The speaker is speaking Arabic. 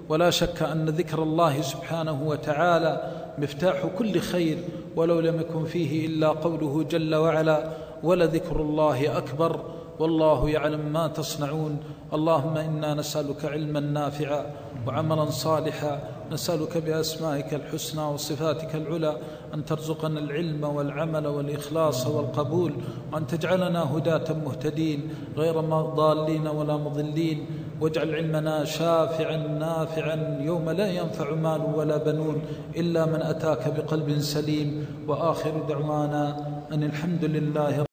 ولا شك أن ذكر الله سبحانه وتعالى مفتاح كل خير، ولو لم يكن فيه إلا قوله جل وعلا: ولذكر الله أكبر والله يعلم ما تصنعون. اللهم إنا نسألك علما نافعا وعملا صالحا، نسألك بأسمائك الحسنى وصفاتك العلى أن ترزقنا العلم والعمل والإخلاص والقبول، وأن تجعلنا هداة مهتدين غير ضالين ولا مضلين، واجعل علمنا شافعا نافعا يوم لا ينفع مال ولا بنون إلا من أتاك بقلب سليم. وآخر دعوانا أن الحمد لله